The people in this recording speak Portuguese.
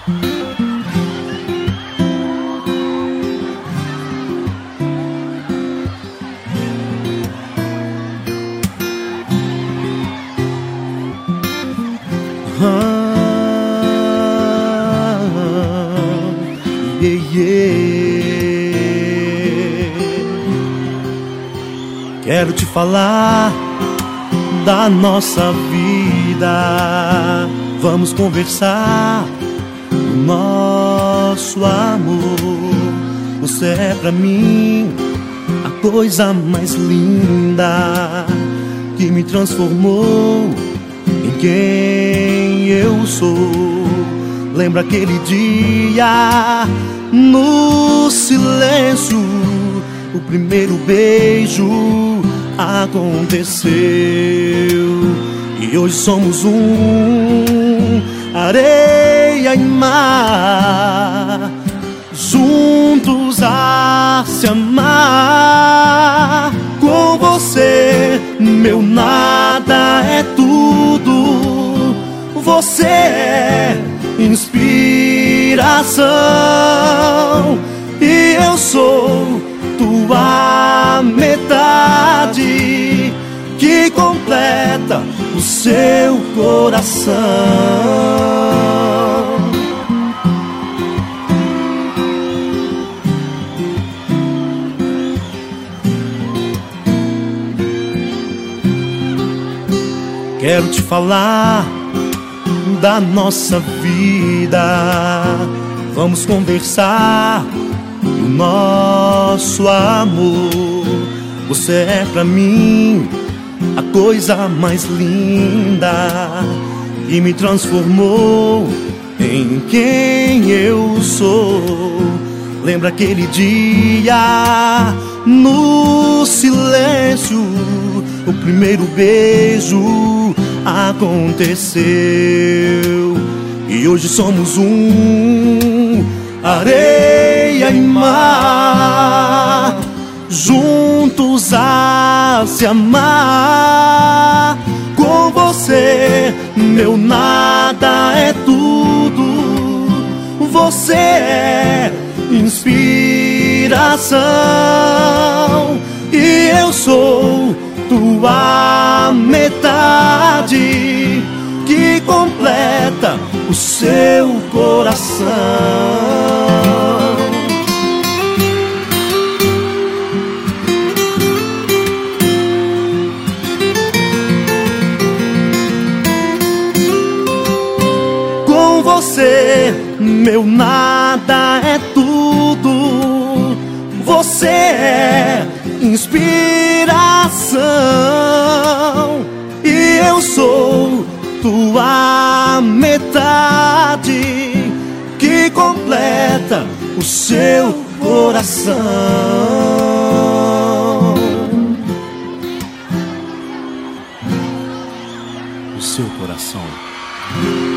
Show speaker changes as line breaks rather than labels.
Quero te falar da nossa vida. Vamos conversar do nosso amor. Você é pra mim a coisa mais linda, que me transformou em quem eu sou. Lembra aquele dia no silêncio, o primeiro beijo aconteceu, e hoje somos um, areia e mar, juntos a se amar. Com você meu nada é tudo, você é inspiração, e eu sou tua metade, que completa o seu coração. Quero te falar da nossa vida. Vamos conversar do nosso amor. Você é pra mim a coisa mais linda, e me transformou em quem eu sou. Lembra aquele dia no silêncio, o primeiro beijo aconteceu, e hoje somos um, areia e mar, juntos a se amar. Com você meu nada é tudo, você é inspiração, e eu sou tua metade, que completa o seu coração. Com você meu nada é tudo, você é inspiração, e eu sou tua metade, que completa o seu coração. O seu coração.